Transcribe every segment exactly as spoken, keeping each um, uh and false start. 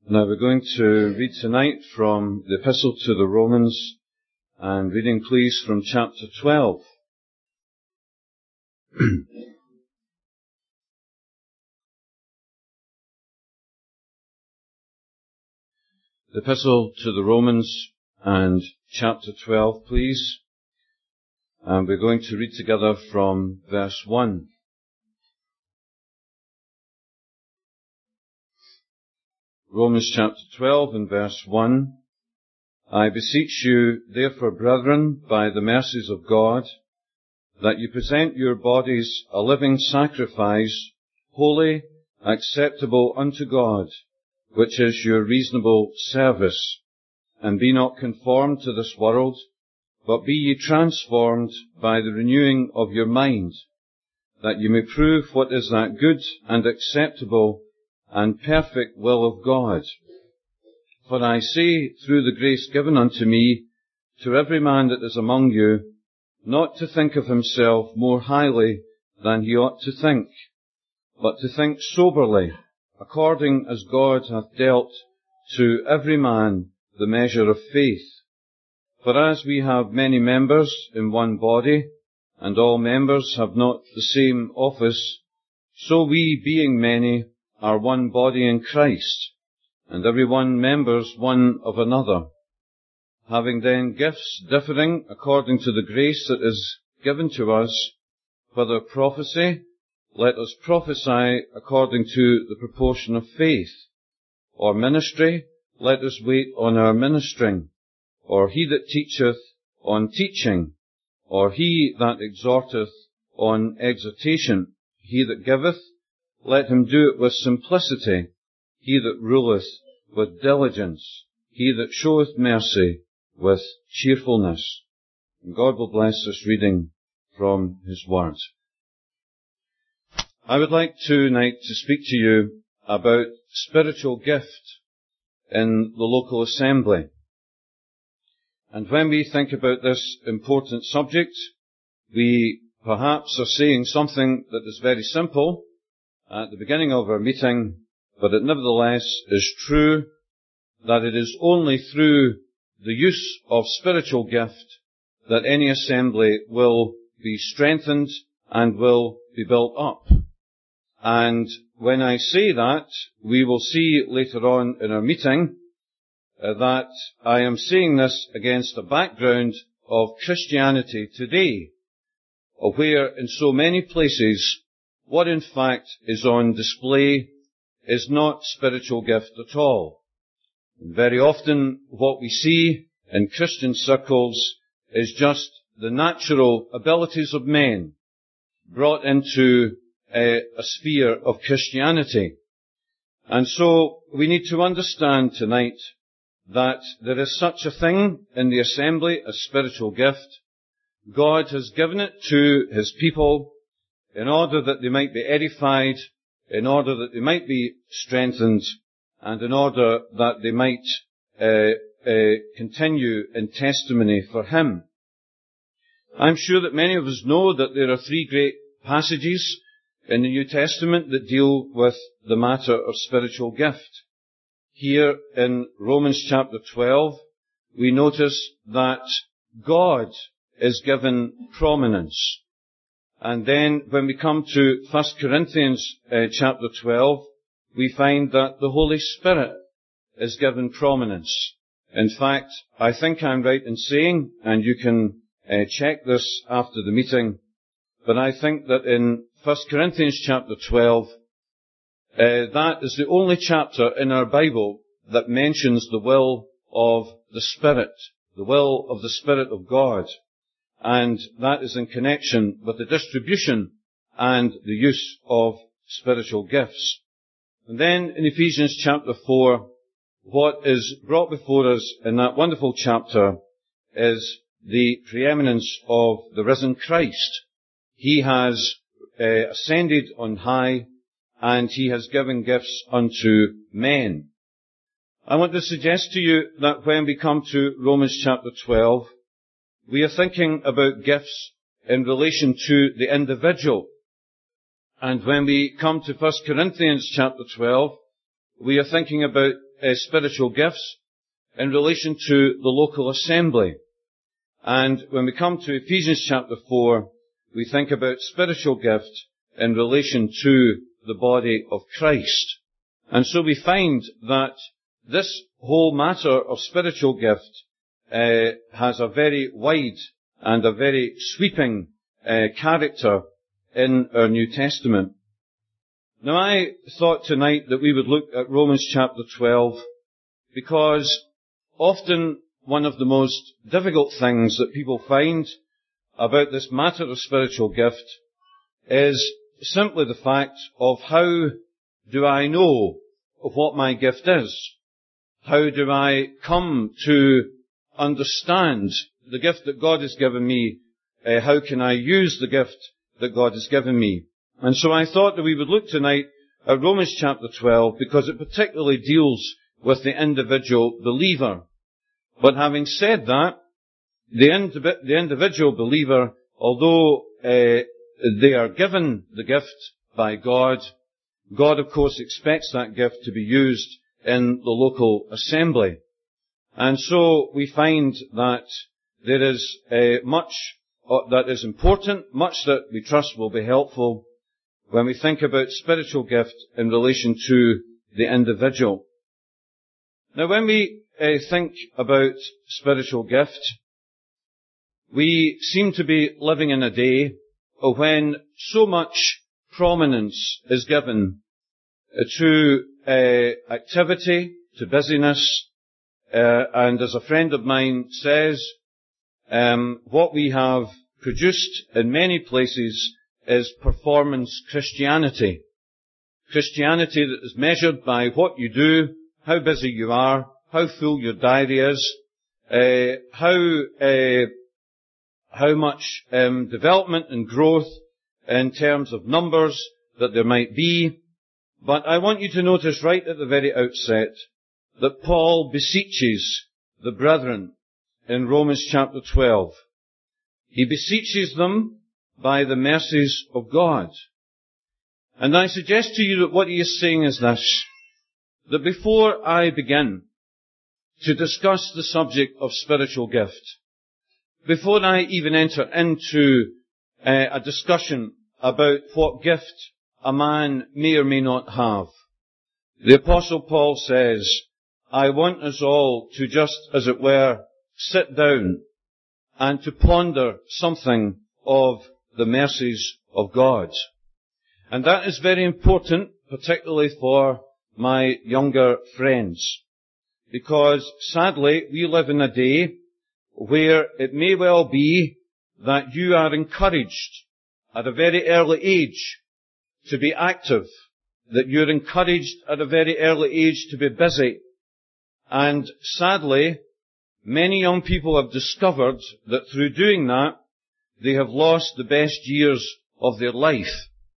Now we're going to read tonight from the Epistle to the Romans, and reading please from chapter twelve. The Epistle to the Romans and chapter twelve, please. And we're going to read together from verse one. Romans chapter twelve and verse one. I beseech you, therefore, brethren, by the mercies of God, that you present your bodies a living sacrifice, holy, acceptable unto God, which is your reasonable service. And be not conformed to this world, but be ye transformed by the renewing of your mind, that you may prove what is that good and acceptable and perfect will of God. For I say, through the grace given unto me, to every man that is among you, not to think of himself more highly than he ought to think, but to think soberly, according as God hath dealt to every man the measure of faith. For as we have many members in one body, and all members have not the same office, so we, being many, are one body in Christ, and every one members one of another. Having then gifts differing according to the grace that is given to us, whether prophecy, let us prophesy according to the proportion of faith, or ministry, let us wait on our ministering, or he that teacheth on teaching, or he that exhorteth on exhortation, he that giveth, let him do it with simplicity, he that ruleth with diligence, he that showeth mercy with cheerfulness. And God will bless this reading from His Word. I would like tonight to speak to you about spiritual gift in the local assembly. And when we think about this important subject, we perhaps are saying something that is very simple at the beginning of our meeting, but it nevertheless is true that it is only through the use of spiritual gift that any assembly will be strengthened and will be built up. And when I say that, we will see later on in our meeting uh, that I am saying this against a background of Christianity today, where in so many places what in fact is on display is not spiritual gift at all. And very often what we see in Christian circles is just the natural abilities of men brought into a, a sphere of Christianity. And so we need to understand tonight that there is such a thing in the assembly as spiritual gift. God has given it to His people in order that they might be edified, in order that they might be strengthened, and in order that they might uh, uh, continue in testimony for Him. I'm sure that many of us know that there are three great passages in the New Testament that deal with the matter of spiritual gift. Here in Romans chapter twelve, we notice that God is given prominence. And then when we come to First Corinthians uh, chapter twelve, we find that the Holy Spirit is given prominence. In fact, I think I'm right in saying, and you can uh, check this after the meeting, but I think that in First Corinthians chapter twelve, uh, that is the only chapter in our Bible that mentions the will of the Spirit, the will of the Spirit of God. And that is in connection with the distribution and the use of spiritual gifts. And then in Ephesians chapter four, what is brought before us in that wonderful chapter is the preeminence of the risen Christ. He has uh, ascended on high, and He has given gifts unto men. I want to suggest to you that when we come to Romans chapter twelve, we are thinking about gifts in relation to the individual. And when we come to First Corinthians chapter twelve, we are thinking about uh, spiritual gifts in relation to the local assembly. And when we come to Ephesians chapter four, we think about spiritual gift in relation to the body of Christ. And so we find that this whole matter of spiritual gift uh, has a very wide and a very sweeping uh, character in our New Testament. Now, I thought tonight that we would look at Romans chapter twelve, because often one of the most difficult things that people find about this matter of spiritual gift is simply the fact of how do I know what my gift is? How do I come to understand the gift that God has given me? Uh, how can I use the gift that God has given me? And so I thought that we would look tonight at Romans chapter twelve, because it particularly deals with the individual believer. But having said that, the, indiv- the individual believer, although uh, they are given the gift by God, God of course expects that gift to be used in the local assembly. And so we find that there is uh, much uh, that is important, much that we trust will be helpful when we think about spiritual gift in relation to the individual. Now, when we uh, think about spiritual gift, we seem to be living in a day when so much prominence is given uh, to uh, activity, to busyness, uh, and as a friend of mine says, um, what we have produced in many places is performance Christianity. Christianity that is measured by what you do, how busy you are, how full your diary is, uh, how uh, how much um, development and growth in terms of numbers that there might be. But I want you to notice right at the very outset that Paul beseeches the brethren in Romans chapter twelve. He beseeches them by the mercies of God. And I suggest to you that what he is saying is this, that before I begin to discuss the subject of spiritual gift, before I even enter into uh, a discussion about what gift a man may or may not have, the Apostle Paul says, I want us all to just, as it were, sit down and to ponder something of the mercies of God. And that is very important, particularly for my younger friends, because sadly we live in a day where it may well be that you are encouraged at a very early age to be active, that you're encouraged at a very early age to be busy. And sadly, many young people have discovered that through doing that, they have lost the best years of their life.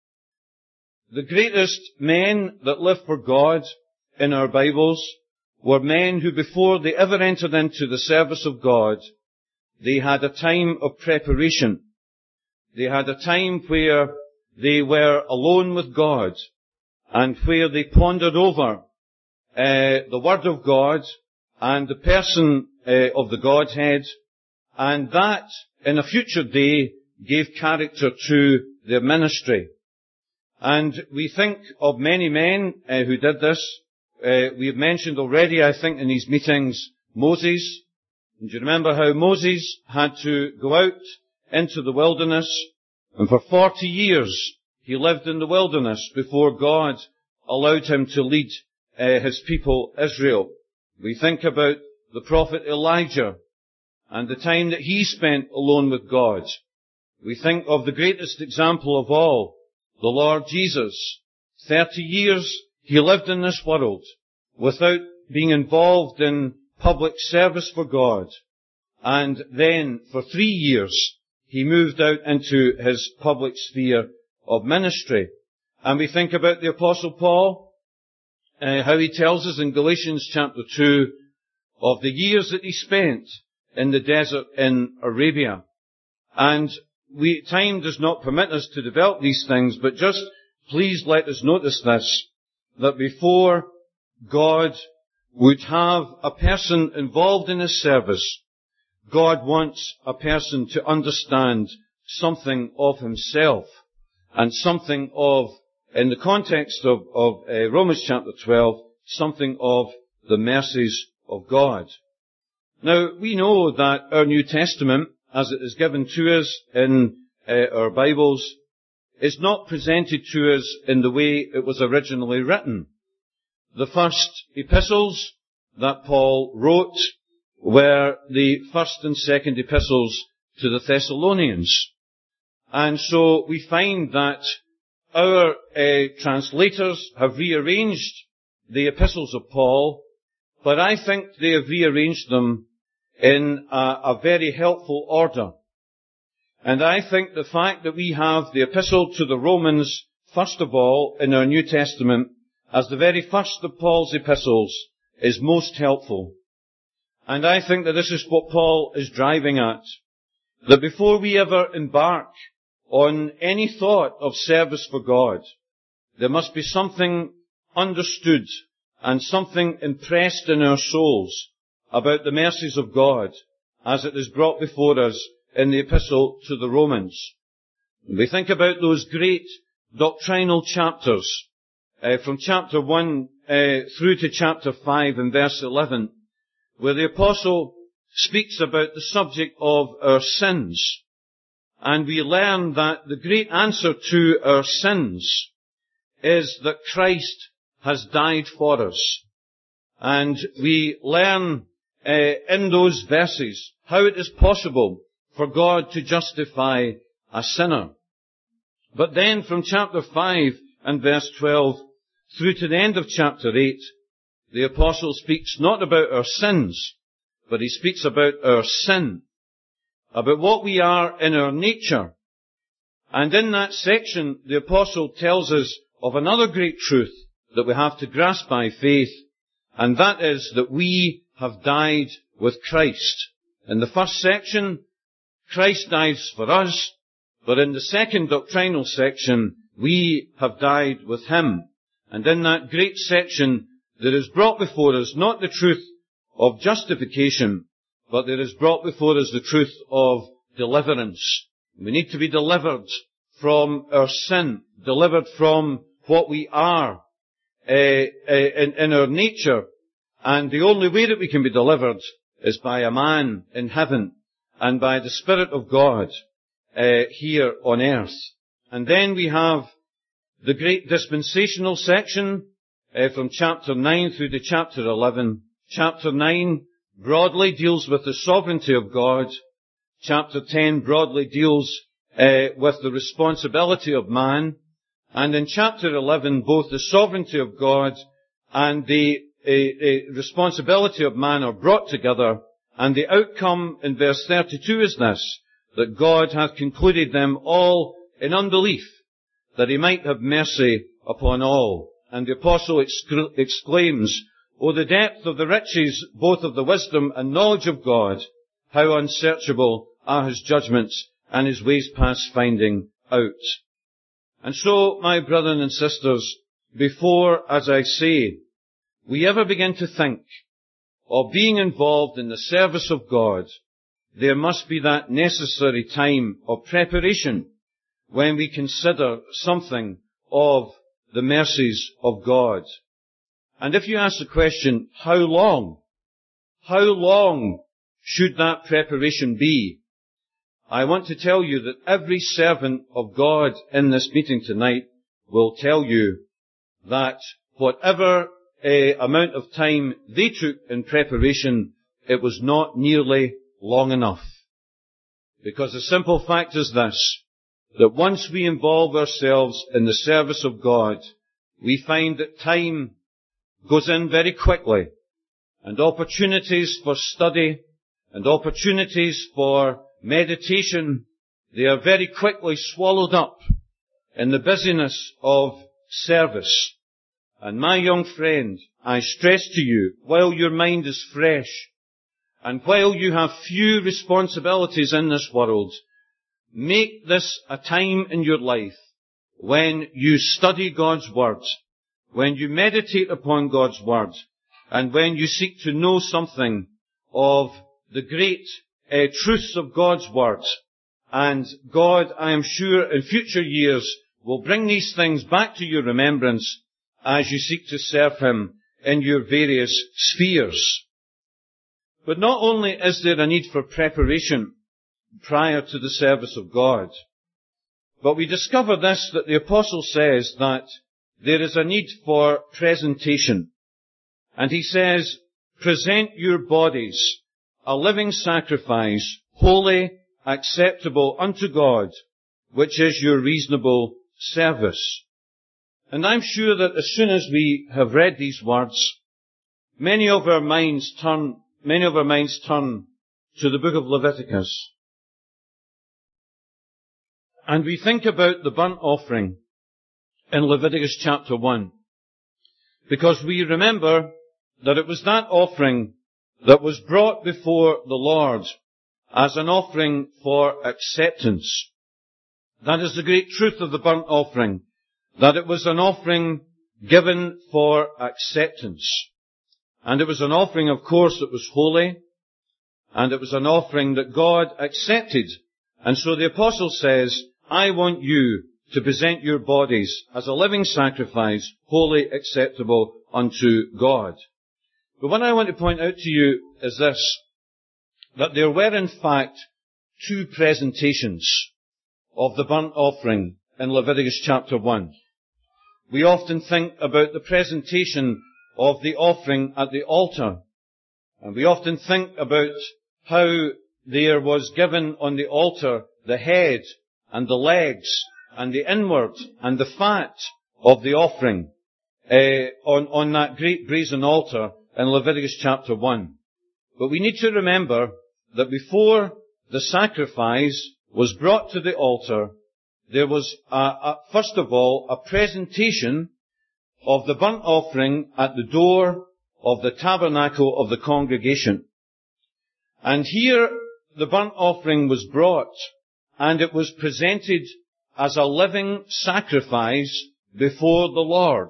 The greatest men that lived for God in our Bibles were men who, before they ever entered into the service of God, they had a time of preparation. They had a time where they were alone with God and where they pondered over uh, the Word of God and the person uh, of the Godhead, and that in a future day gave character to their ministry. And we think of many men uh, who did this. Uh, we have mentioned already, I think, in these meetings, Moses. And do you remember how Moses had to go out into the wilderness, and for forty years he lived in the wilderness before God allowed him to lead uh, his people Israel. We think about the prophet Elijah and the time that he spent alone with God. We think of the greatest example of all, the Lord Jesus. Thirty years he lived in this world without being involved in public service for God. And then for three years he moved out into his public sphere of ministry. And we think about the Apostle Paul, uh, how he tells us in Galatians chapter two of the years that he spent in the desert in Arabia. And we, time does not permit us to develop these things, but just please let us notice this, that before God would have a person involved in his service, God wants a person to understand something of himself and something of, in the context of, of uh, Romans chapter twelve, something of the mercies of God. Now, we know that our New Testament, as it is given to us in uh, our Bibles, is not presented to us in the way it was originally written. The first epistles that Paul wrote were the first and second epistles to the Thessalonians. And so we find that our uh, translators have rearranged the epistles of Paul, but I think they have rearranged them in a, a very helpful order. And I think the fact that we have the epistle to the Romans, first of all, in our New Testament, as the very first of Paul's epistles, is most helpful. And I think that this is what Paul is driving at. That before we ever embark on any thought of service for God, there must be something understood and something impressed in our souls about the mercies of God as it is brought before us in the epistle to the Romans. We think about those great doctrinal chapters uh, from chapter one uh, through to chapter five and verse eleven, where the apostle speaks about the subject of our sins. And we learn that the great answer to our sins is that Christ has died for us. And we learn uh, in those verses how it is possible for God to justify a sinner. But then from chapter five and verse twelve through to the end of chapter eight, the apostle speaks not about our sins, but he speaks about our sin, about what we are in our nature. And in that section, the apostle tells us of another great truth that we have to grasp by faith, and that is that we have died with Christ. In the first section, Christ dies for us, but in the second doctrinal section, we have died with him. And in that great section, there is brought before us not the truth of justification, but there is brought before us the truth of deliverance. We need to be delivered from our sin, delivered from what we are uh, uh, in, in our nature. And the only way that we can be delivered is by a man in heaven and by the Spirit of God uh, here on earth. And then we have the great dispensational section uh, from chapter nine through to chapter eleven. Chapter nine broadly deals with the sovereignty of God. Chapter ten broadly deals uh, with the responsibility of man. And in chapter eleven, both the sovereignty of God and the uh, uh, responsibility of man are brought together. And the outcome in verse thirty-two is this, that God hath concluded them all in unbelief, that he might have mercy upon all. And the apostle excla- exclaims, O the depth of the riches, both of the wisdom and knowledge of God, how unsearchable are his judgments and his ways past finding out. And so, my brothers and sisters, before, as I say, we ever begin to think of being involved in the service of God, there must be that necessary time of preparation when we consider something of the mercies of God. And if you ask the question, how long? How long should that preparation be? I want to tell you that every servant of God in this meeting tonight will tell you that whatever uh, amount of time they took in preparation, it was not nearly long enough. Because the simple fact is this, that once we involve ourselves in the service of God, we find that time goes in very quickly, and opportunities for study and opportunities for meditation, they are very quickly swallowed up in the busyness of service. And my young friend, I stress to you, while your mind is fresh, and while you have few responsibilities in this world, make this a time in your life when you study God's Word, when you meditate upon God's Word, and when you seek to know something of the great uh, truths of God's Word, and God, I am sure, in future years will bring these things back to your remembrance as you seek to serve Him in your various spheres. But not only is there a need for preparation prior to the service of God, but we discover this, that the Apostle says that there is a need for presentation. And he says, present your bodies a living sacrifice, holy, acceptable unto God, which is your reasonable service. And I'm sure that as soon as we have read these words, many of our minds turn, many of our minds turn to the book of Leviticus. And we think about the burnt offering in Leviticus chapter one, because we remember that it was that offering that was brought before the Lord as an offering for acceptance. That is the great truth of the burnt offering, that it was an offering given for acceptance. And it was an offering, of course, that was holy, and it was an offering that God accepted. And so the Apostle says, I want you to present your bodies as a living sacrifice, holy, acceptable unto God. But what I want to point out to you is this, that there were in fact two presentations of the burnt offering in Leviticus chapter one. We often think about the presentation of the offering at the altar, and we often think about how there was given on the altar the head and the legs and the inward and the fat of the offering uh, on, on that great brazen altar in Leviticus chapter one. But we need to remember that before the sacrifice was brought to the altar, there was, a, a, first of all, a presentation of the burnt offering at the door of the tabernacle of the congregation. And here the burnt offering was brought, and it was presented as a living sacrifice before the Lord.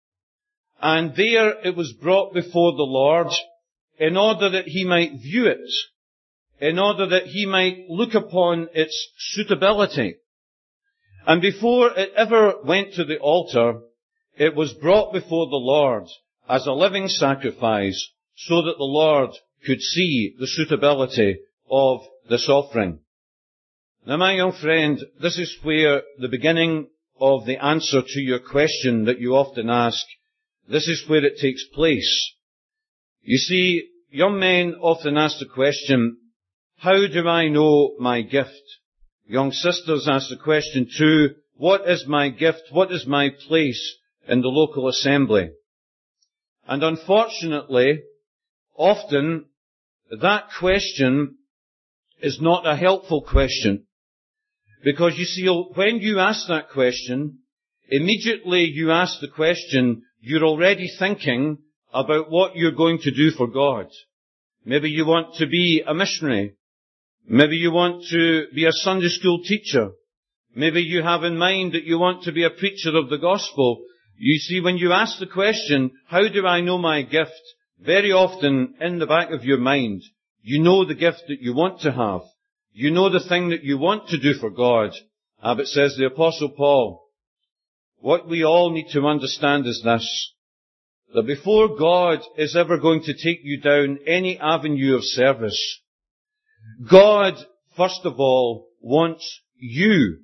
And there it was brought before the Lord in order that He might view it, in order that He might look upon its suitability. And before it ever went to the altar, it was brought before the Lord as a living sacrifice so that the Lord could see the suitability of this offering. Now, my young friend, this is where the beginning of the answer to your question that you often ask, this is where it takes place. You see, young men often ask the question, how do I know my gift? Young sisters ask the question too, what is my gift? What is my place in the local assembly? And unfortunately, often that question is not a helpful question. Because you see, when you ask that question, immediately you ask the question, you're already thinking about what you're going to do for God. Maybe you want to be a missionary. Maybe you want to be a Sunday school teacher. Maybe you have in mind that you want to be a preacher of the gospel. You see, when you ask the question, how do I know my gift? Very often in the back of your mind, you know the gift that you want to have. You know the thing that you want to do for God. Ah, but says the Apostle Paul, what we all need to understand is this, that before God is ever going to take you down any avenue of service, God, first of all, wants you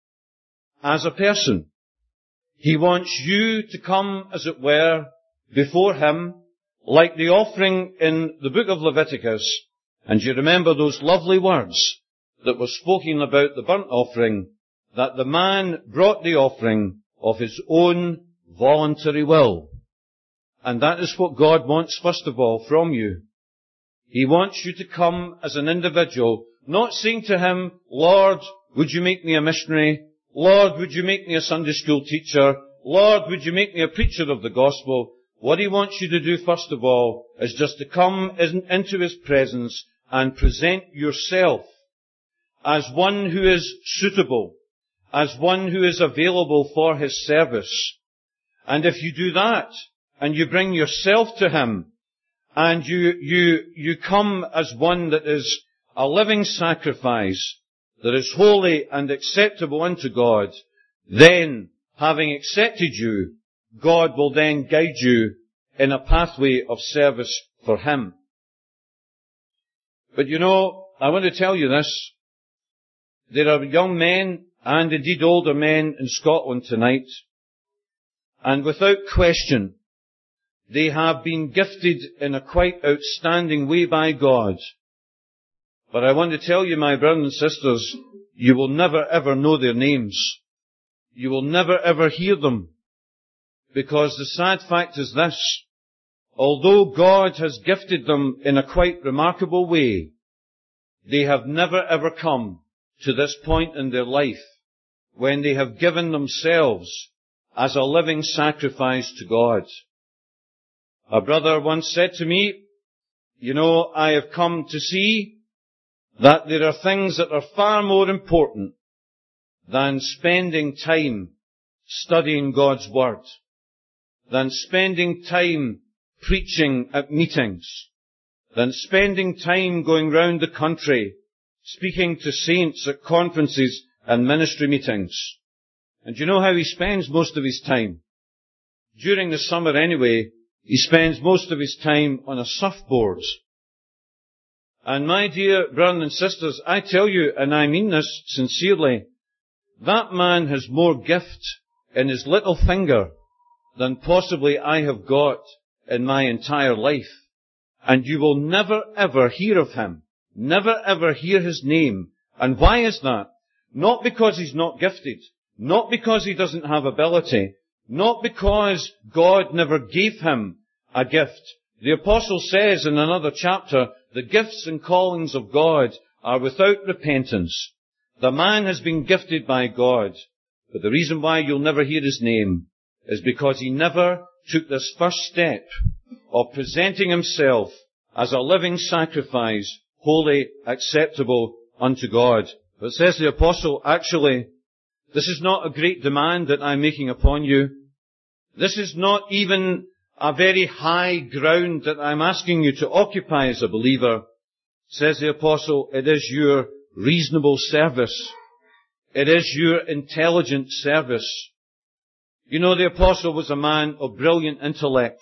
as a person. He wants you to come, as it were, before Him, like the offering in the book of Leviticus. And you remember those lovely words that were spoken about the burnt offering, that the man brought the offering of his own voluntary will. And that is what God wants, first of all, from you. He wants you to come as an individual, not saying to Him, Lord, would you make me a missionary? Lord, would you make me a Sunday school teacher? Lord, would you make me a preacher of the gospel? What He wants you to do, first of all, is just to come in, into His presence and present yourself as one who is suitable, as one who is available for His service. And if you do that, and you bring yourself to Him, and you, you, you come as one that is a living sacrifice, that is holy and acceptable unto God, then, having accepted you, God will then guide you in a pathway of service for Him. But you know, I want to tell you this. There are young men, and indeed older men in Scotland tonight, and without question, they have been gifted in a quite outstanding way by God. But I want to tell you, my brothers and sisters, you will never ever know their names. You will never ever hear them. Because the sad fact is this: although God has gifted them in a quite remarkable way, they have never ever come to this point in their life when they have given themselves as a living sacrifice to God. A brother once said to me, you know, I have come to see that there are things that are far more important than spending time studying God's Word, than spending time preaching at meetings, than spending time going round the country, speaking to saints at conferences and ministry meetings. And do you know how he spends most of his time? During the summer anyway, he spends most of his time on a surfboard. And my dear brothers and sisters, I tell you, and I mean this sincerely, that man has more gift in his little finger than possibly I have got in my entire life. And you will never ever hear of him, never ever hear his name. And why is that? Not because he's not gifted, not because he doesn't have ability, not because God never gave him a gift. The apostle says in another chapter, the gifts and callings of God are without repentance. The man has been gifted by God, but the reason why you'll never hear his name is because he never took this first step of presenting himself as a living sacrifice, holy, acceptable unto God. But says the apostle, actually, this is not a great demand that I'm making upon you. This is not even a very high ground that I'm asking you to occupy as a believer. Says the apostle, it is your reasonable service. It is your intelligent service. You know, the apostle was a man of brilliant intellect.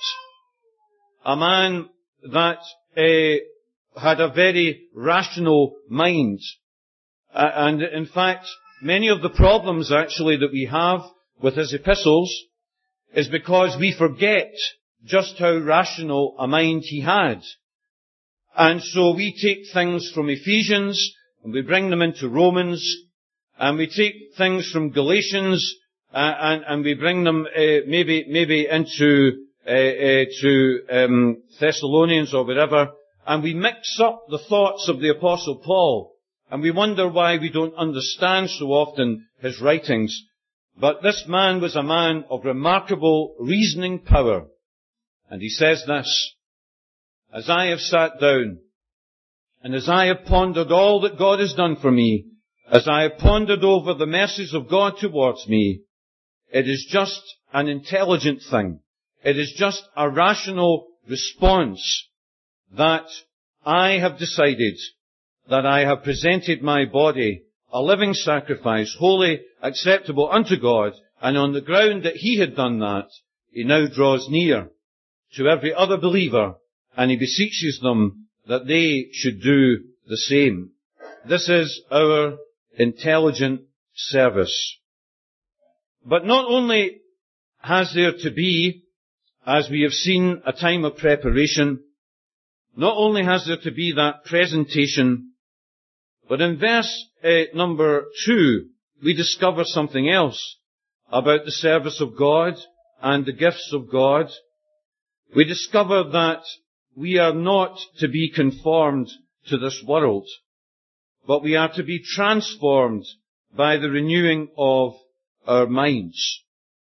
A man that uh, had a very rational mind. Uh, and in fact, many of the problems actually that we have with his epistles is because we forget just how rational a mind he had. And so we take things from Ephesians and we bring them into Romans, and we take things from Galatians uh, and, and we bring them uh, maybe maybe into uh, uh, to um, Thessalonians or wherever, and we mix up the thoughts of the Apostle Paul, and we wonder why we don't understand so often his writings. But this man was a man of remarkable reasoning power. And he says this, as I have sat down, and as I have pondered all that God has done for me, as I have pondered over the mercies of God towards me, it is just an intelligent thing. It is just a rational response that I have decided that I have presented my body a living sacrifice, holy, acceptable unto God, and on the ground that he had done that, he now draws near to every other believer, and he beseeches them that they should do the same. This is our intelligent service. But not only has there to be, as we have seen, a time of preparation, not only has there to be that presentation, but in verse uh, number two, we discover something else about the service of God and the gifts of God. We discover that we are not to be conformed to this world, but we are to be transformed by the renewing of our minds.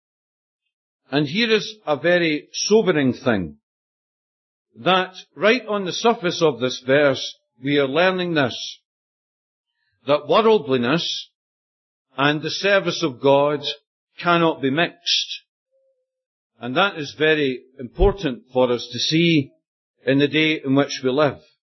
And here is a very sobering thing, that right on the surface of this verse, we are learning this, that worldliness and the service of God cannot be mixed. And that is very important for us to see in the day in which we live.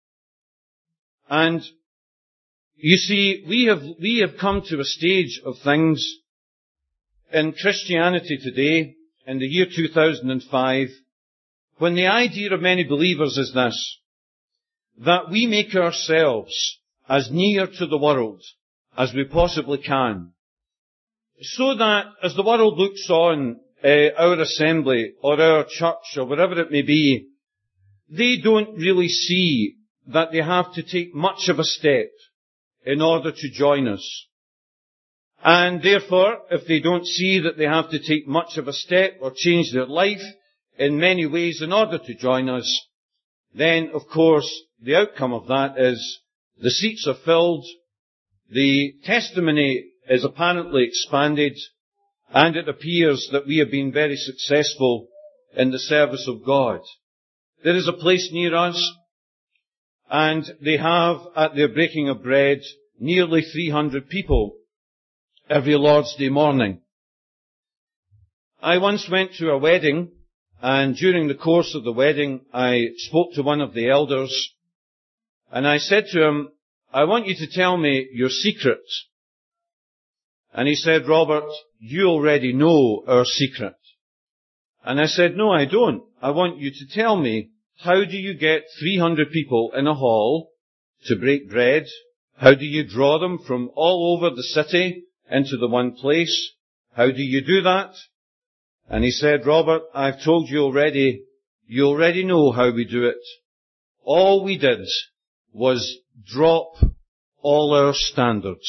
And you see, we have, we have come to a stage of things in Christianity today, in the year two thousand five, when the idea of many believers is this, that we make ourselves as near to the world as we possibly can, so that as the world looks on uh, our assembly or our church or whatever it may be, they don't really see that they have to take much of a step in order to join us. And therefore, if they don't see that they have to take much of a step or change their life in many ways in order to join us, then, of course, the outcome of that is the seats are filled, the testimony is apparently expanded, and it appears that we have been very successful in the service of God. There is a place near us, and they have, at their breaking of bread, nearly three hundred people every Lord's Day morning. I once went to a wedding, and during the course of the wedding, I spoke to one of the elders, and I said to him, I want you to tell me your secret. And he said, Robert, you already know our secret. And I said, no, I don't. I want you to tell me, how do you get three hundred people in a hall to break bread? How do you draw them from all over the city into the one place? How do you do that? And he said, Robert, I've told you already, you already know how we do it. All we did was drop all our standards.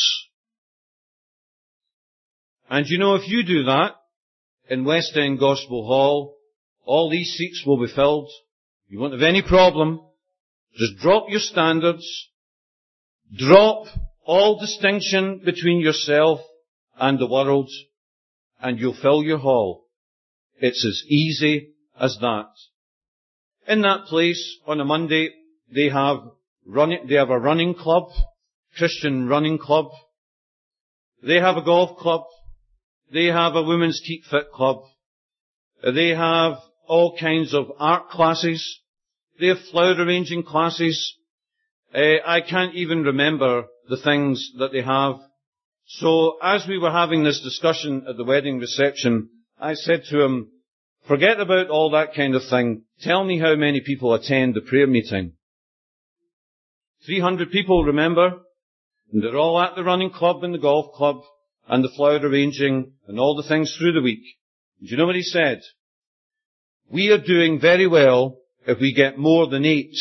And you know, if you do that in West End Gospel Hall, all these seats will be filled. You won't have any problem. Just drop your standards. Drop all distinction between yourself and the world, and you'll fill your hall. It's as easy as that. In that place, on a Monday, they have running, they have a running club, Christian running club. They have a golf club. They have a women's keep fit club. They have all kinds of art classes. They have flower arranging classes. Uh, I can't even remember the things that they have. So as we were having this discussion at the wedding reception, I said to him, forget about all that kind of thing. Tell me how many people attend the prayer meeting. three hundred people, remember? And they're all at the running club and the golf club and the flower arranging and all the things through the week. Do you know what he said? We are doing very well if we get more than eight.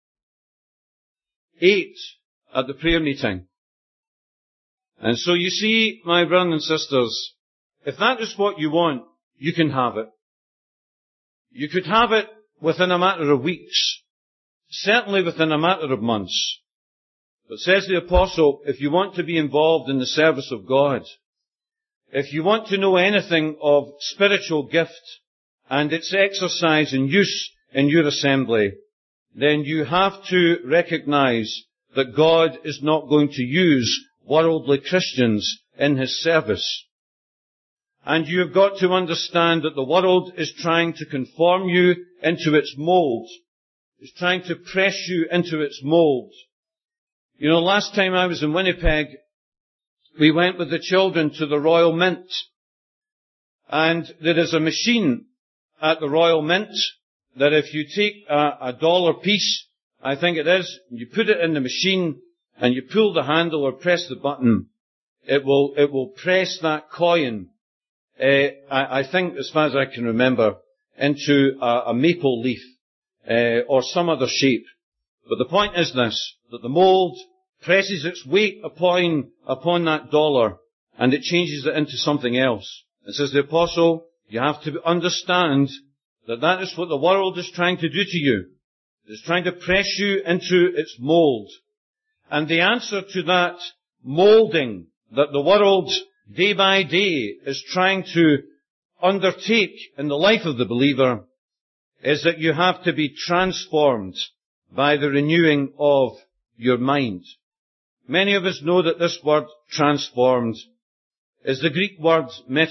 Eight at the prayer meeting. And so you see, my brothers and sisters, if that is what you want, you can have it. You could have it within a matter of weeks. Certainly within a matter of months. But says the apostle, if you want to be involved in the service of God, if you want to know anything of spiritual gift and its exercise and use in your assembly, then you have to recognize that God is not going to use worldly Christians in His service. And you've got to understand that the world is trying to conform you into its mold. It's trying to press you into its mold. You know, last time I was in Winnipeg, we went with the children to the Royal Mint. And there is a machine at the Royal Mint that if you take a, a dollar piece, I think it is, you put it in the machine and you pull the handle or press the button, it will, it will press that coin, uh, I, I think, as far as I can remember, into a, a maple leaf, uh, or some other shape. But the point is this, that the mold presses its weight upon, upon that dollar and it changes it into something else. It says the apostle, you have to understand that that is what the world is trying to do to you. It's trying to press you into its mold. And the answer to that molding that the world day by day is trying to undertake in the life of the believer is that you have to be transformed by the renewing of your mind. Many of us know that this word transformed is the Greek word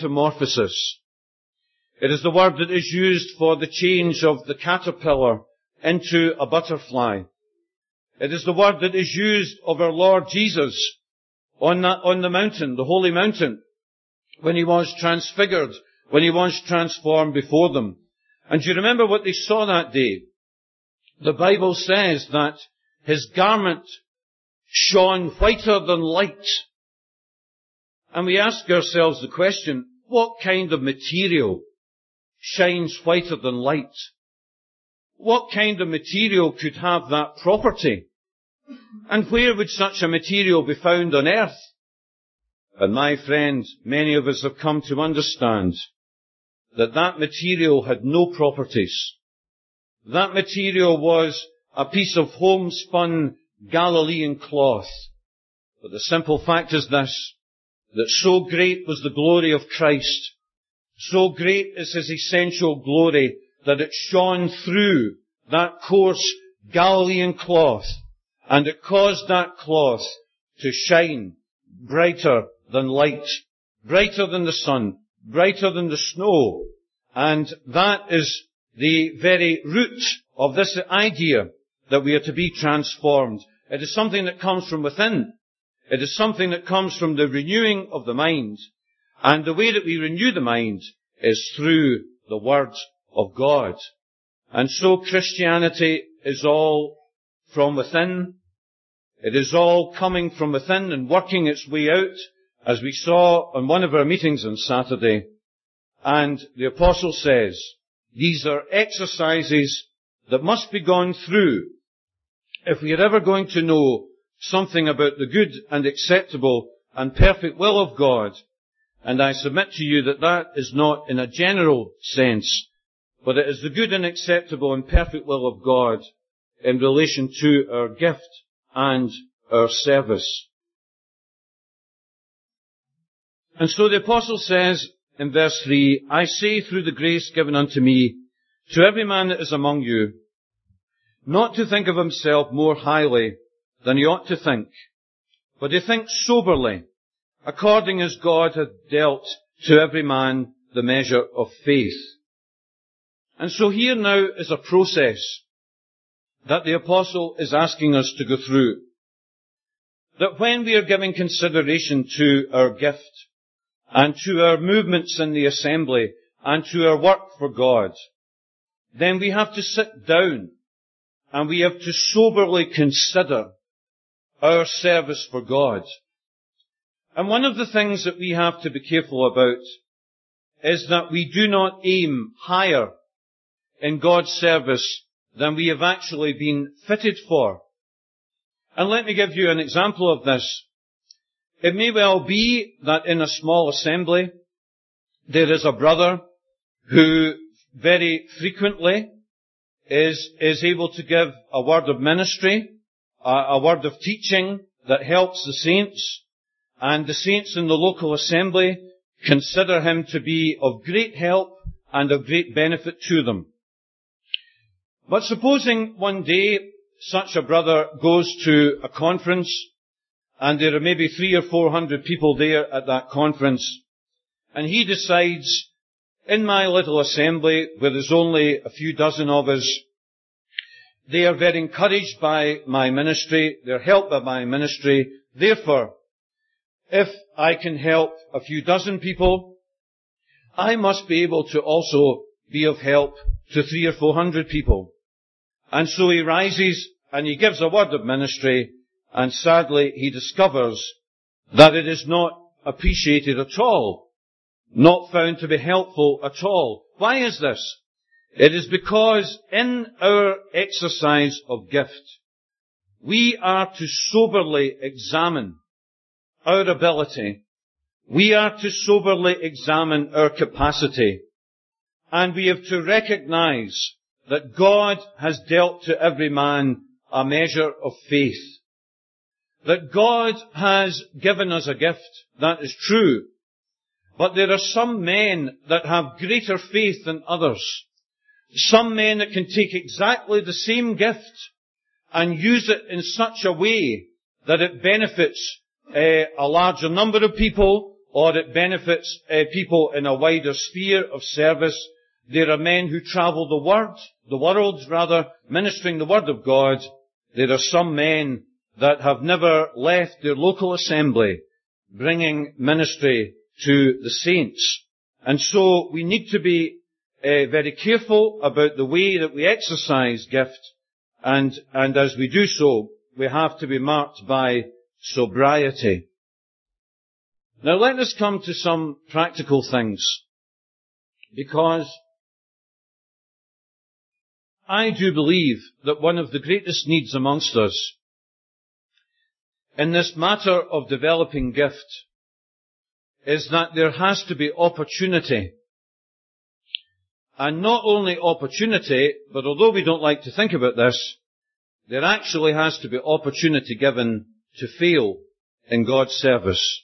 metamorphosis. It is the word that is used for the change of the caterpillar into a butterfly. It is the word that is used of our Lord Jesus on that, on the mountain, the holy mountain, when he was transfigured, when he was transformed before them. And do you remember what they saw that day? The Bible says that his garment shone whiter than light. And we ask ourselves the question, what kind of material shines whiter than light? What kind of material could have that property? And where would such a material be found on earth? And my friend, many of us have come to understand that that material had no properties. That material was a piece of homespun Galilean cloth. But the simple fact is this, that so great was the glory of Christ, so great is his essential glory, that it shone through that coarse Galilean cloth, and it caused that cloth to shine brighter than light, brighter than the sun, brighter than the snow. And that is the very root of this idea that we are to be transformed. It is something that comes from within. It is something that comes from the renewing of the mind. And the way that we renew the mind is through the Word of God. And so Christianity is all from within. It is all coming from within and working its way out, as we saw on one of our meetings on Saturday. And the Apostle says, these are exercises that must be gone through if we are ever going to know something about the good and acceptable and perfect will of God. And I submit to you that that is not in a general sense, but it is the good and acceptable and perfect will of God in relation to our gift and our service. And so the Apostle says in verse three, I say through the grace given unto me, to every man that is among you, not to think of himself more highly than he ought to think, but to think soberly, according as God hath dealt to every man the measure of faith. And so here now is a process that the Apostle is asking us to go through. That when we are giving consideration to our gift, and to our movements in the assembly, and to our work for God, then we have to sit down and we have to soberly consider our service for God. And one of the things that we have to be careful about is that we do not aim higher in God's service than we have actually been fitted for. And let me give you an example of this. It may well be that in a small assembly there is a brother who very frequently is, is able to give a word of ministry, a, a word of teaching that helps the saints, and the saints in the local assembly consider him to be of great help and of great benefit to them. But supposing one day such a brother goes to a conference, and there are maybe three or four hundred people there at that conference, and he decides, in my little assembly, where there's only a few dozen of us, they are very encouraged by my ministry, they're helped by my ministry, therefore, if I can help a few dozen people, I must be able to also be of help to three or four hundred people. And so he rises and he gives a word of ministry, and sadly he discovers that it is not appreciated at all, not found to be helpful at all. Why is this? It is because in our exercise of gift, we are to soberly examine our ability. We are to soberly examine our capacity. And we have to recognize that God has dealt to every man a measure of faith. That God has given us a gift, that is true. But there are some men that have greater faith than others. Some men that can take exactly the same gift and use it in such a way that it benefits uh, a larger number of people, or it benefits uh, people in a wider sphere of service. There are men who travel the word, the world rather, ministering the word of God. There are some men that have never left their local assembly, bringing ministry to the saints. And so we need to be uh, very careful about the way that we exercise gift, and, and as we do so, we have to be marked by sobriety. Now let us come to some practical things, because I do believe that one of the greatest needs amongst us in this matter of developing gift is that there has to be opportunity. And not only opportunity, but although we don't like to think about this, there actually has to be opportunity given to fail in God's service.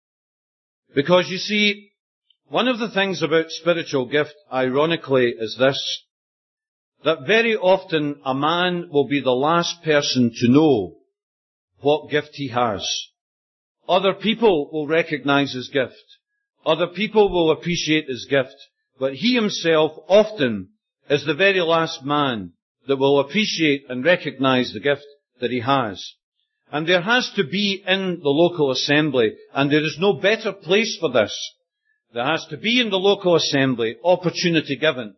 Because you see, one of the things about spiritual gift, ironically, is this, that very often a man will be the last person to know what gift he has. Other people will recognize his gift. Other people will appreciate his gift. But he himself often is the very last man that will appreciate and recognize the gift that he has. And there has to be in the local assembly, and there is no better place for this, there has to be in the local assembly opportunity given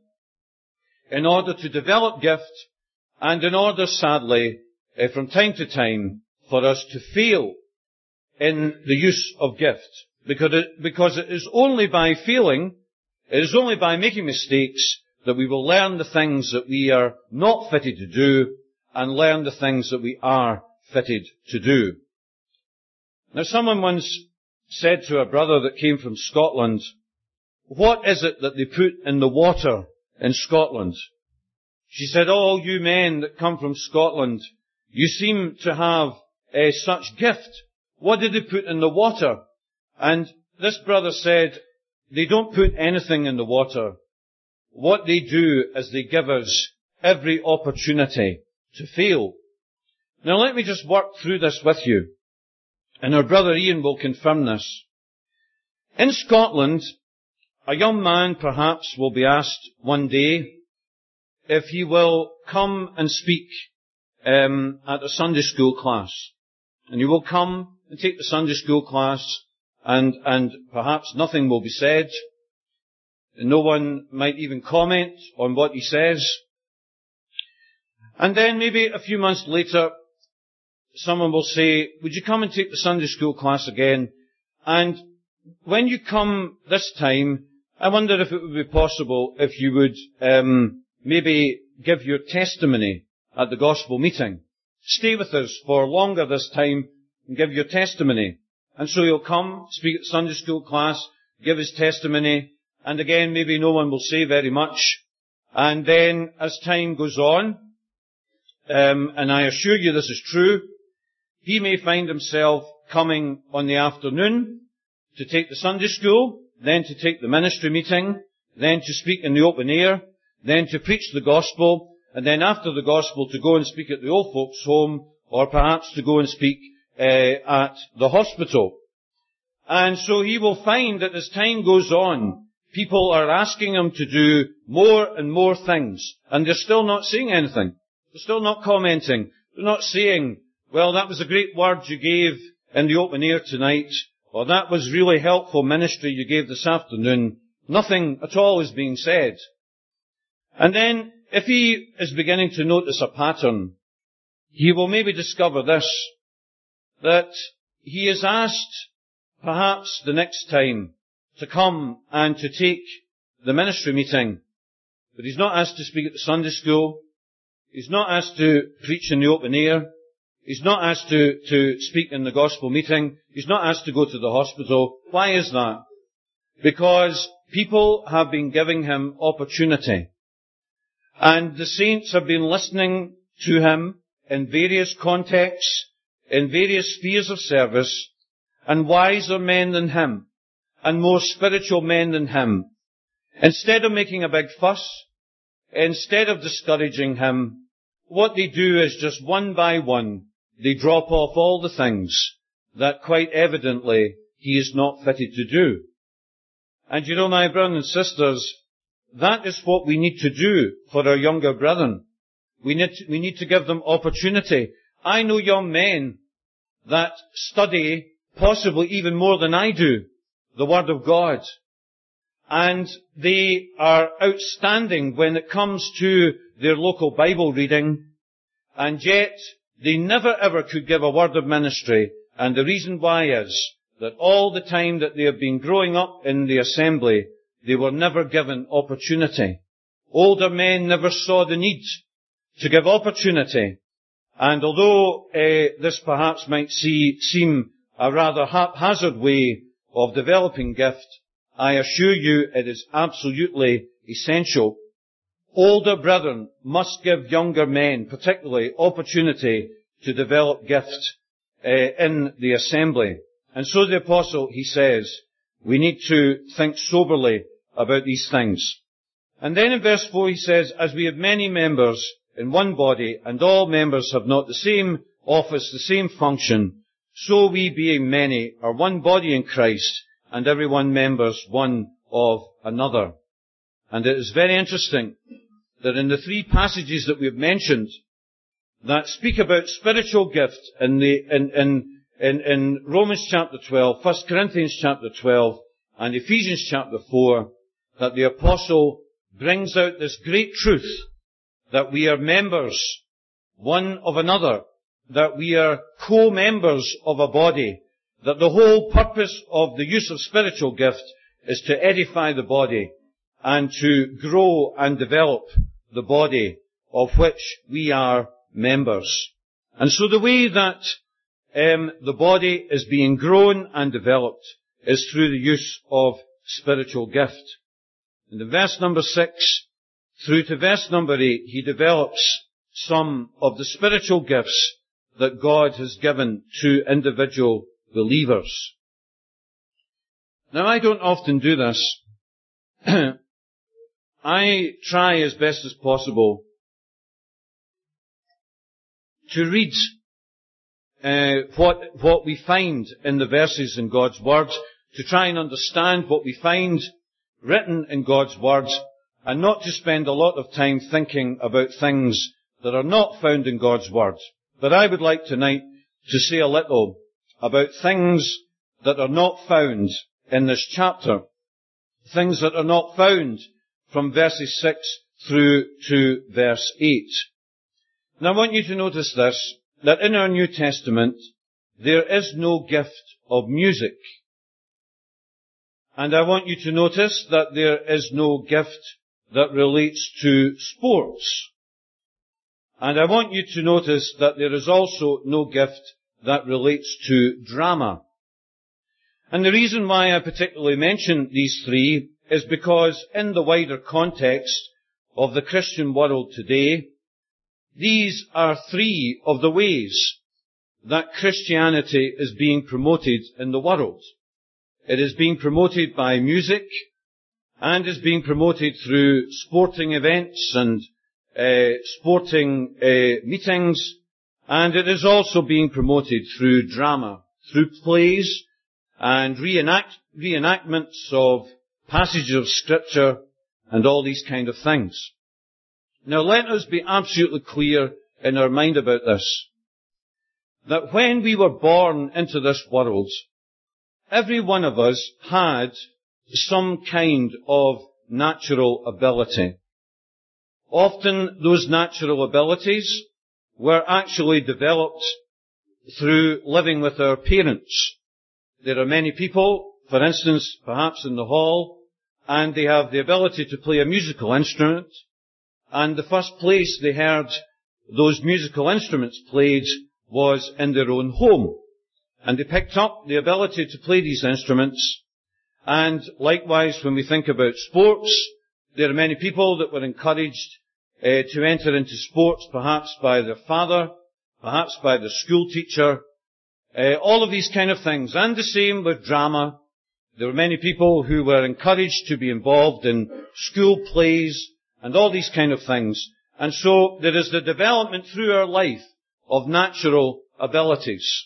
in order to develop gift, and in order, sadly, uh, from time to time, for us to fail in the use of gift. Because it, because it is only by failing, it is only by making mistakes that we will learn the things that we are not fitted to do, and learn the things that we are fitted to do. Now, someone once said to a brother that came from Scotland, what is it that they put in the water in Scotland? She said, oh, you men that come from Scotland, you seem to have uh, such gift. What did they put in the water? And this brother said, they don't put anything in the water. What they do is they give us every opportunity to fail. Now let me just work through this with you, and our brother Ian will confirm this. In Scotland, a young man perhaps will be asked one day if he will come and speak um, at a Sunday school class. And he will come and take the Sunday school class, and, and perhaps nothing will be said. And no one might even comment on what he says. And then maybe a few months later, someone will say, would you come and take the Sunday school class again? And when you come this time, I wonder if it would be possible if you would um, maybe give your testimony at the gospel meeting. Stay with us for longer this time and give your testimony. And so he'll come, speak at the Sunday school class, give his testimony, and again maybe no one will say very much. And then as time goes on, um, and I assure you this is true, he may find himself coming on the afternoon to take the Sunday school, then to take the ministry meeting, then to speak in the open air, then to preach the gospel, and then after the gospel to go and speak at the old folks' home, or perhaps to go and speak uh, at the hospital. And so he will find that as time goes on, people are asking him to do more and more things, and they're still not saying anything. They're still not commenting. They're not saying, well, that was a great word you gave in the open air tonight, or that was really helpful ministry you gave this afternoon. Nothing at all is being said. And then, if he is beginning to notice a pattern, he will maybe discover this, that he is asked, perhaps the next time, to come and to take the ministry meeting, but he's not asked to speak at the Sunday school, he's not asked to preach in the open air, he's not asked to, to speak in the gospel meeting, he's not asked to go to the hospital. Why is that? Because people have been giving him opportunity. And the saints have been listening to him in various contexts, in various spheres of service, and wiser men than him, and more spiritual men than him, instead of making a big fuss, instead of discouraging him, what they do is just one by one, they drop off all the things that quite evidently he is not fitted to do. And you know, my brothers and sisters, that is what we need to do for our younger brethren. We need to, we need to give them opportunity. I know young men that study possibly even more than I do the Word of God. And they are outstanding when it comes to their local Bible reading, and yet they never ever could give a word of ministry. And the reason why is that all the time that they have been growing up in the assembly, they were never given opportunity. Older men never saw the need to give opportunity. And although uh, this perhaps might see, seem a rather haphazard way of developing gift, I assure you it is absolutely essential. Older brethren must give younger men, particularly, opportunity to develop gift uh, in the assembly. And so the apostle, he says, we need to think soberly about these things. And then in verse four he says, as we have many members in one body, and all members have not the same office, the same function, so we being many are one body in Christ, and every one members one of another. And it is very interesting that in the three passages that we have mentioned that speak about spiritual gift in the, in, in, in, in Romans chapter twelve, First Corinthians chapter twelve, and Ephesians chapter four, that the apostle brings out this great truth that we are members one of another, that we are co-members of a body, that the whole purpose of the use of spiritual gift is to edify the body and to grow and develop the body of which we are members. And so the way that um, the body is being grown and developed is through the use of spiritual gift. And in verse number six through to verse number eight, he develops some of the spiritual gifts that God has given to individual believers. Now, I don't often do this. I try as best as possible to read uh, what what we find in the verses in God's Word, to try and understand what we find written in God's Word, and not to spend a lot of time thinking about things that are not found in God's Word. But I would like tonight to say a little about things that are not found in this chapter, things that are not found from verses six through to verse eight. Now I want you to notice this, that in our New Testament there is no gift of music. And I want you to notice that there is no gift that relates to sports. And I want you to notice that there is also no gift that relates to drama. And the reason why I particularly mention these three is because in the wider context of the Christian world today, these are three of the ways that Christianity is being promoted in the world. It is being promoted by music, and is being promoted through sporting events and uh, sporting uh, meetings, and it is also being promoted through drama, through plays and reenact, reenactments of passages of Scripture and all these kind of things. Now let us be absolutely clear in our mind about this, that when we were born into this world, every one of us had some kind of natural ability. Often those natural abilities were actually developed through living with our parents. There are many people, for instance, perhaps in the hall, and they have the ability to play a musical instrument, and the first place they heard those musical instruments played was in their own home. And they picked up the ability to play these instruments. And likewise, when we think about sports, there are many people that were encouraged uh, to enter into sports, perhaps by their father, perhaps by the school teacher, uh, all of these kind of things. And the same with drama. There were many people who were encouraged to be involved in school plays and all these kind of things. And so there is the development through our life of natural abilities.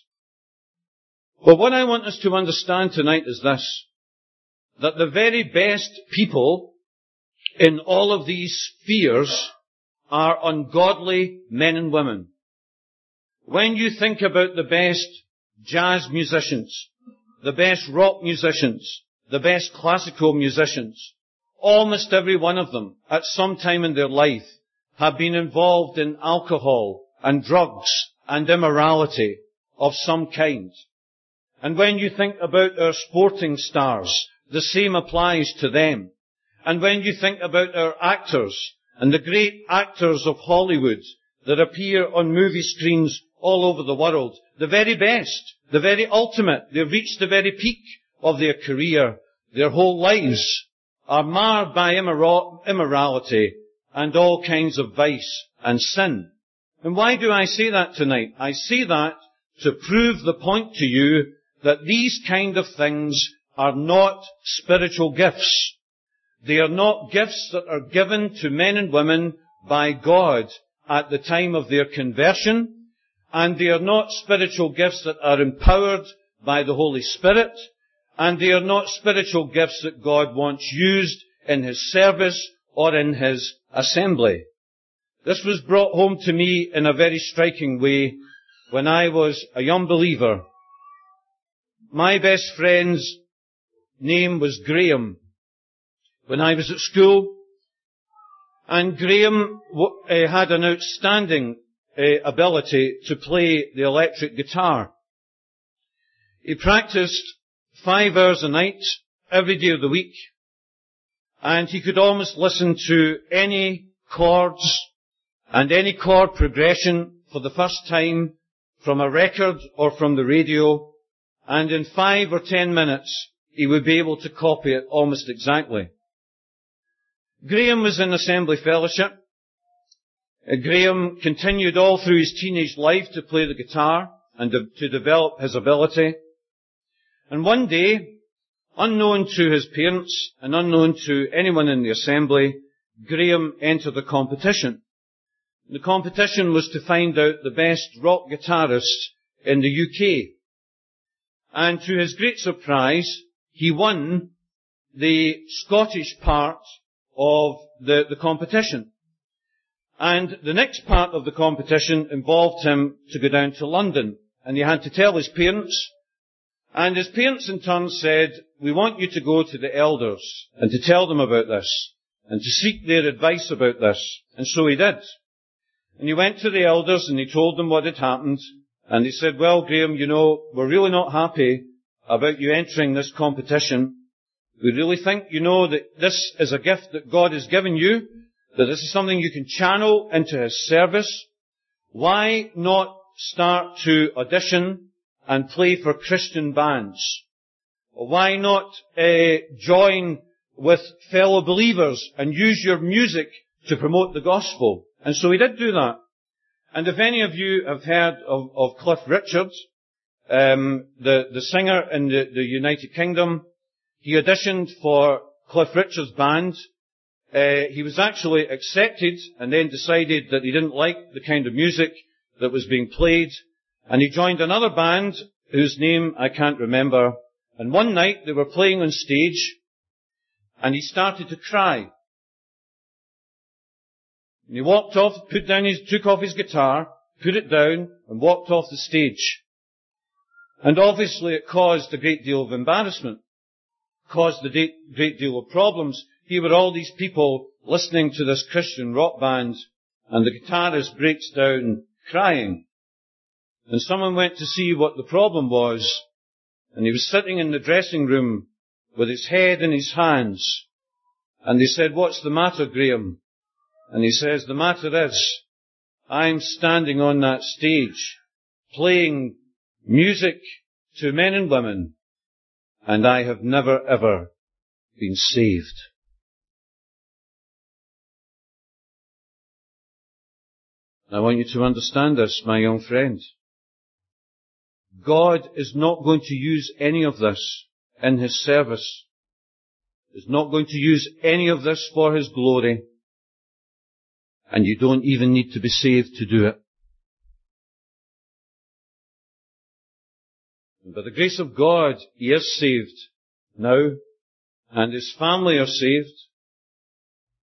But what I want us to understand tonight is this, that the very best people in all of these spheres are ungodly men and women. When you think about the best jazz musicians, the best rock musicians, the best classical musicians, almost every one of them at some time in their life have been involved in alcohol and drugs and immorality of some kind. And when you think about our sporting stars, the same applies to them. And when you think about our actors and the great actors of Hollywood that appear on movie screens all over the world, the very best, the very ultimate, they've reached the very peak of their career. Their whole lives are marred by immor- immorality and all kinds of vice and sin. And why do I say that tonight? I say that to prove the point to you that these kind of things are not spiritual gifts. They are not gifts that are given to men and women by God at the time of their conversion, and they are not spiritual gifts that are empowered by the Holy Spirit, and they are not spiritual gifts that God wants used in His service or in His assembly. This was brought home to me in a very striking way when I was a young believer. My best friend's name was Graham when I was at school, and Graham w- uh, had an outstanding uh, ability to play the electric guitar. He practiced five hours a night, every day of the week, and he could almost listen to any chords and any chord progression for the first time from a record or from the radio, and in five or ten minutes he would be able to copy it almost exactly. Graham was in Assembly Fellowship. Uh, Graham continued all through his teenage life to play the guitar and to, to develop his ability. And one day, unknown to his parents and unknown to anyone in the assembly, Graham entered a competition. The competition was to find out the best rock guitarist in the U K. And to his great surprise, he won the Scottish part of the, the competition. And the next part of the competition involved him to go down to London. And he had to tell his parents. And his parents in turn said, we want you to go to the elders and to tell them about this and to seek their advice about this. And so he did. And he went to the elders and he told them what had happened. And they said, well, Graham, you know, we're really not happy about you entering this competition. We really think, you know, that this is a gift that God has given you, that this is something you can channel into His service. Why not start to audition and play for Christian bands? Or why not uh, join with fellow believers and use your music to promote the gospel? And so he did do that. And if any of you have heard of, of Cliff Richards, um, the, the singer in the, the United Kingdom, he auditioned for Cliff Richards' band. Uh, he was actually accepted and then decided that he didn't like the kind of music that was being played. And he joined another band whose name I can't remember. And one night they were playing on stage and he started to cry. And he walked off, put down his, took off his guitar, put it down, and walked off the stage. And obviously it caused a great deal of embarrassment, caused a great deal of problems. Here were all these people listening to this Christian rock band, and the guitarist breaks down crying. And someone went to see what the problem was, and he was sitting in the dressing room with his head in his hands. And they said, what's the matter, Graham? And he says, the matter is, I'm standing on that stage, playing music to men and women, and I have never ever been saved. I want you to understand this, my young friend. God is not going to use any of this in His service. He's not going to use any of this for His glory. And you don't even need to be saved to do it. And by the grace of God, he is saved now, and his family are saved.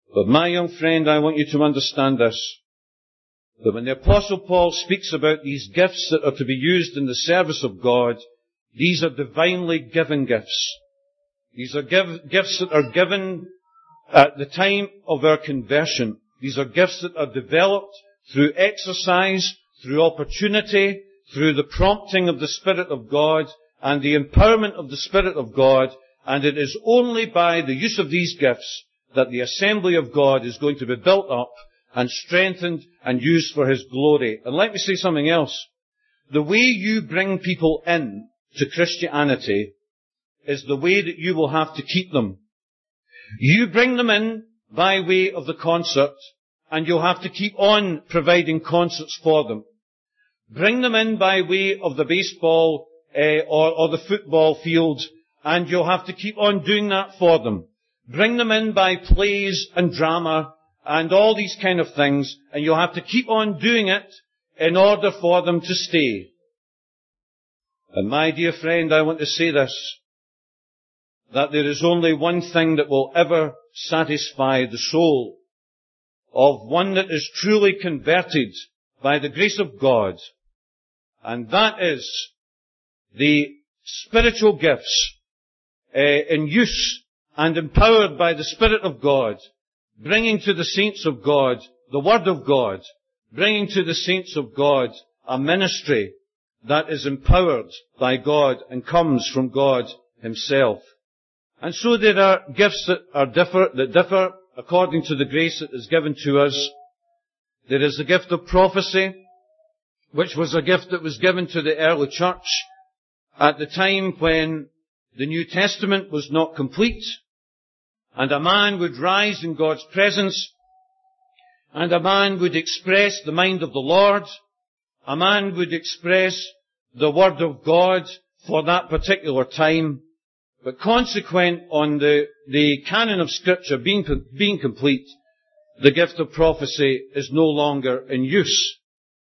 But my young friend, I want you to understand this, that when the Apostle Paul speaks about these gifts that are to be used in the service of God, these are divinely given gifts. These are give, gifts that are given at the time of our conversion. These are gifts that are developed through exercise, through opportunity, through the prompting of the Spirit of God and the empowerment of the Spirit of God. And it is only by the use of these gifts that the assembly of God is going to be built up and strengthened and used for His glory. And let me say something else. The way you bring people in to Christianity is the way that you will have to keep them. You bring them in by way of the concert, and you'll have to keep on providing concerts for them. Bring them in by way of the baseball uh, or, or the football field, and you'll have to keep on doing that for them. Bring them in by plays and drama and all these kind of things, and you'll have to keep on doing it in order for them to stay. And my dear friend, I want to say this, that there is only one thing that will ever satisfy the soul of one that is truly converted by the grace of God, and that is the spiritual gifts uh, in use and empowered by the Spirit of God, bringing to the saints of God the Word of God, bringing to the saints of God a ministry that is empowered by God and comes from God Himself. And so there are gifts that are differ, that differ according to the grace that is given to us. There is the gift of prophecy, which was a gift that was given to the early church at the time when the New Testament was not complete, and a man would rise in God's presence, and a man would express the mind of the Lord, a man would express the Word of God for that particular time. But consequent on the, the canon of Scripture being, being complete, the gift of prophecy is no longer in use.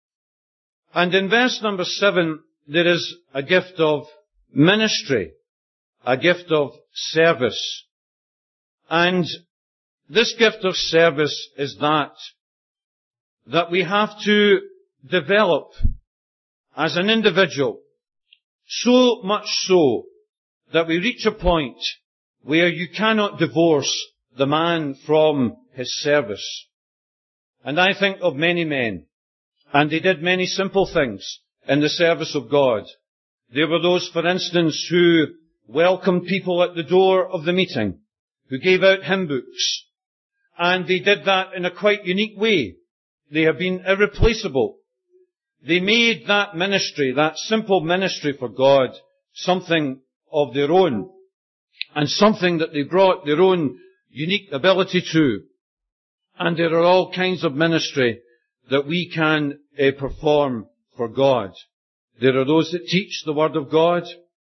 And in verse number seven, there is a gift of ministry, a gift of service. And this gift of service is that, that we have to develop as an individual, so much so that we reach a point where you cannot divorce the man from his service. And I think of many men, and they did many simple things in the service of God. There were those, for instance, who welcomed people at the door of the meeting, who gave out hymn books, and they did that in a quite unique way. They have been irreplaceable. They made that ministry, that simple ministry for God, something of their own, and something that they brought their own unique ability to. And there are all kinds of ministry that we can uh, perform for God. There are those that teach the Word of God,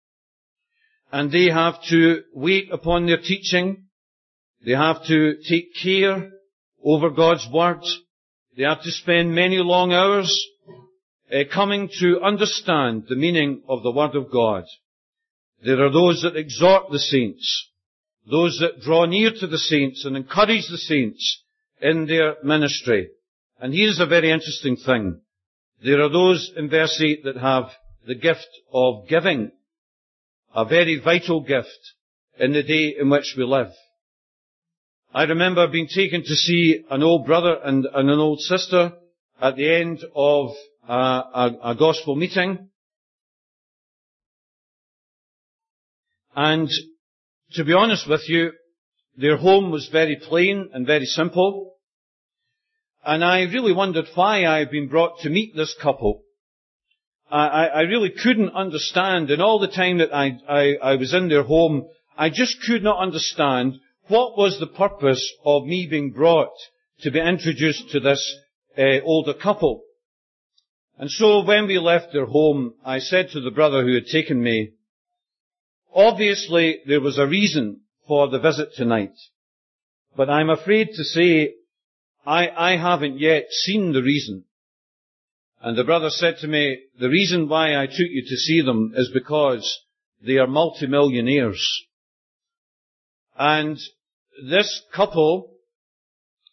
and they have to wait upon their teaching. They have to take care over God's Word. They have to spend many long hours uh, coming to understand the meaning of the Word of God. There are those that exhort the saints, those that draw near to the saints and encourage the saints in their ministry. And here's a very interesting thing. There are those in verse eight that have the gift of giving, a very vital gift in the day in which we live. I remember being taken to see an old brother and, and an old sister at the end of uh, a, a gospel meeting. And to be honest with you, their home was very plain and very simple. And I really wondered why I had been brought to meet this couple. I, I really couldn't understand, and all the time that I, I, I was in their home, I just could not understand what was the purpose of me being brought to be introduced to this uh, older couple. And so when we left their home, I said to the brother who had taken me, obviously there was a reason for the visit tonight, but I'm afraid to say I, I haven't yet seen the reason. And the brother said to me, the reason why I took you to see them is because they are multimillionaires. And this couple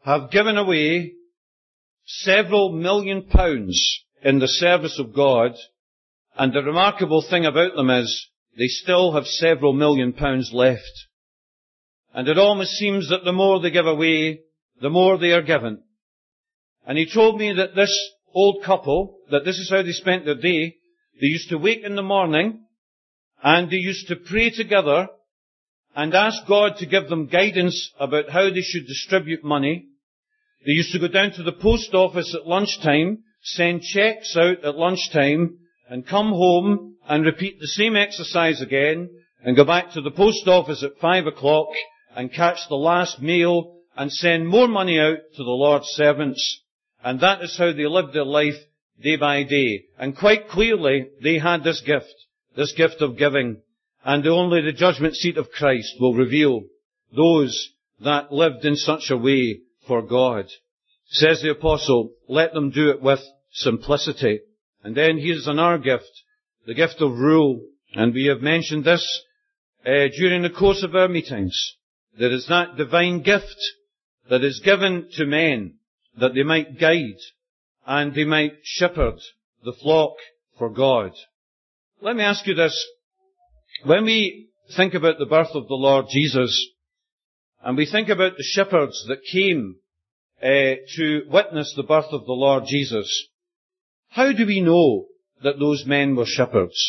have given away several million pounds in the service of God, and the remarkable thing about them is they still have several million pounds left. And it almost seems that the more they give away, the more they are given. And he told me that this old couple, that this is how they spent their day. They used to wake in the morning and they used to pray together and ask God to give them guidance about how they should distribute money. They used to go down to the post office at lunchtime, send cheques out at lunchtime, and come home and repeat the same exercise again, and go back to the post office at five o'clock and catch the last mail and send more money out to the Lord's servants. And that is how they lived their life day by day. And quite clearly, they had this gift, this gift of giving. And only the judgment seat of Christ will reveal those that lived in such a way for God. Says the apostle, let them do it with simplicity. And then here's another gift, the gift of rule. And we have mentioned this uh, during the course of our meetings. There is that divine gift that is given to men, that they might guide and they might shepherd the flock for God. Let me ask you this. When we think about the birth of the Lord Jesus, and we think about the shepherds that came uh, to witness the birth of the Lord Jesus, how do we know that those men were shepherds?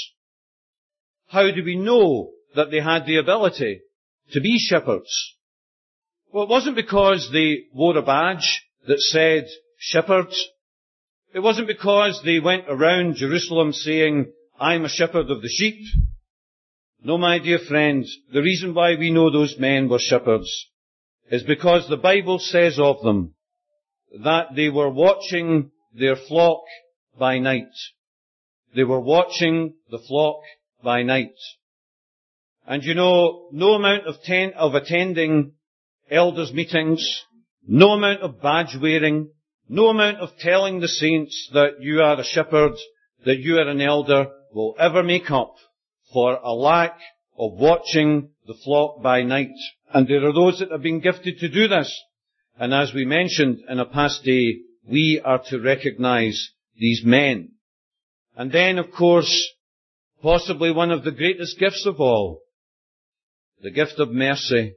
How do we know that they had the ability to be shepherds? Well, it wasn't because they wore a badge that said shepherd. It wasn't because they went around Jerusalem saying, I'm a shepherd of the sheep. No, my dear friend, the reason why we know those men were shepherds is because the Bible says of them that they were watching their flock by night. They were watching the flock by night. And you know, no amount of, ten, of attending elders' meetings, no amount of badge wearing, no amount of telling the saints that you are a shepherd, that you are an elder, will ever make up for a lack of watching the flock by night. And there are those that have been gifted to do this. And as we mentioned in a past day, we are to recognize these men. And then, of course, possibly one of the greatest gifts of all, the gift of mercy.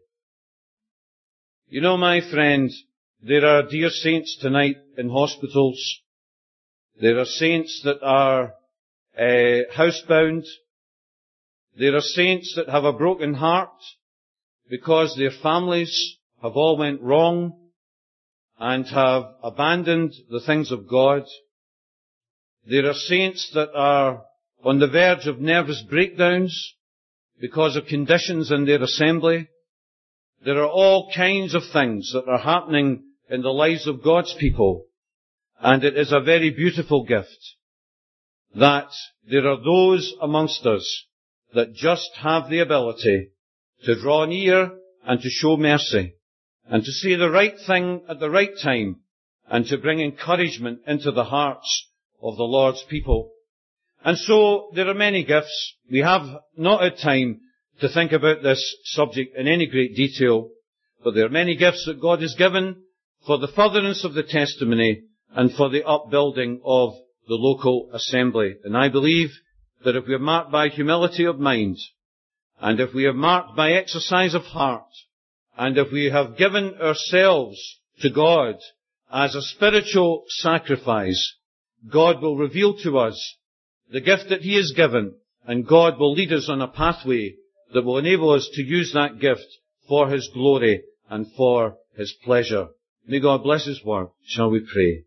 You know, my friend, there are dear saints tonight in hospitals. There are saints that are uh, housebound. There are saints that have a broken heart because their families have all went wrong and have abandoned the things of God. There are saints that are on the verge of nervous breakdowns because of conditions in their assembly. There are all kinds of things that are happening in the lives of God's people. And it is a very beautiful gift that there are those amongst us that just have the ability to draw near and to show mercy and to say the right thing at the right time and to bring encouragement into the hearts of the Lord's people. And so there are many gifts. We have not had time to think about this subject in any great detail, but there are many gifts that God has given for the furtherance of the testimony and for the upbuilding of the local assembly. And I believe that if we are marked by humility of mind, and if we are marked by exercise of heart, and if we have given ourselves to God as a spiritual sacrifice, God will reveal to us the gift that He has given, and God will lead us on a pathway that will enable us to use that gift for His glory and for His pleasure. May God bless His word. Shall we pray?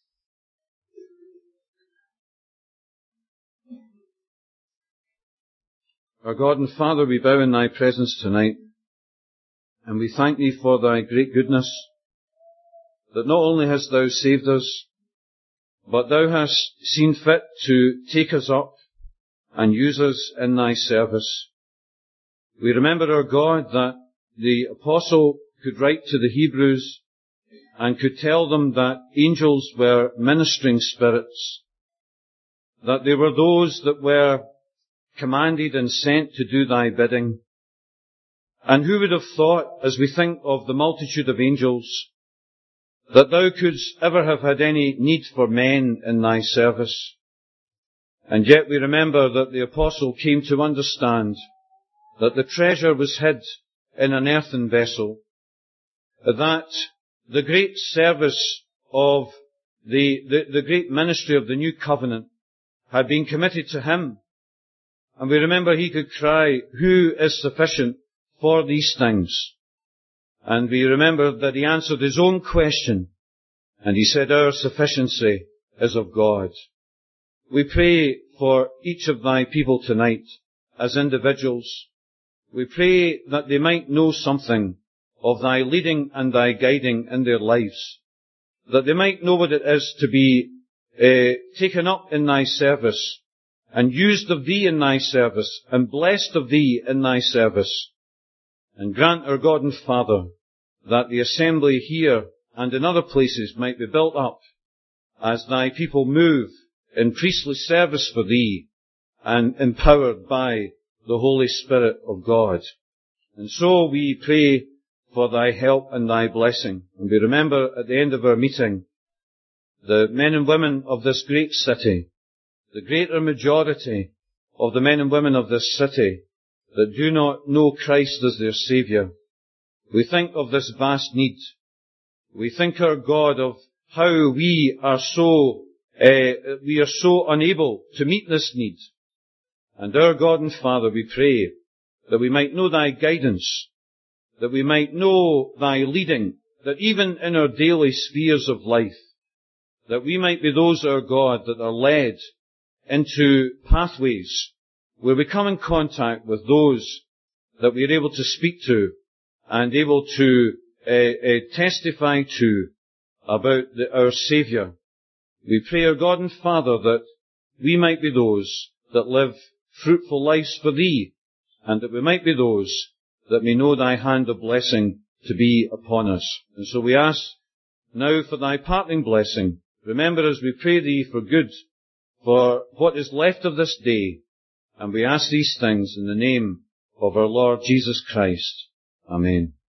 Our God and Father, we bow in Thy presence tonight, and we thank Thee for Thy great goodness, that not only hast Thou saved us, but Thou hast seen fit to take us up and use us in Thy service. We remember, our God, that the apostle could write to the Hebrews and could tell them that angels were ministering spirits, that they were those that were commanded and sent to do Thy bidding. And who would have thought, as we think of the multitude of angels, that thou couldst ever have had any need for men in thy service. And yet we remember that the apostle came to understand that the treasure was hid in an earthen vessel, that the great service of the, the, the great ministry of the new covenant had been committed to him. And we remember he could cry, who is sufficient for these things? And we remember that he answered his own question, and he said, our sufficiency is of God. We pray for each of thy people tonight as individuals. We pray that they might know something of thy leading and thy guiding in their lives, that they might know what it is to be uh, taken up in thy service, and used of thee in thy service, and blessed of thee in thy service. And grant, our God and Father, that the assembly here and in other places might be built up as thy people move in priestly service for thee and empowered by the Holy Spirit of God. And so we pray for thy help and thy blessing. And we remember at the end of our meeting the men and women of this great city, the greater majority of the men and women of this city that do not know Christ as their Saviour. We think of this vast need. We think, our God, of how we are so, uh, we are so unable to meet this need. And our God and Father, we pray that we might know thy guidance, that we might know thy leading, that even in our daily spheres of life, that we might be those, our God, that are led into pathways where we come in contact with those that we are able to speak to and able to uh, uh, testify to about the, our Saviour. We pray, our God and Father, that we might be those that live fruitful lives for thee, and that we might be those that may know thy hand of blessing to be upon us. And so we ask now for thy parting blessing. Remember as we pray thee for good, for what is left of this day, and we ask these things in the name of our Lord Jesus Christ. Amen.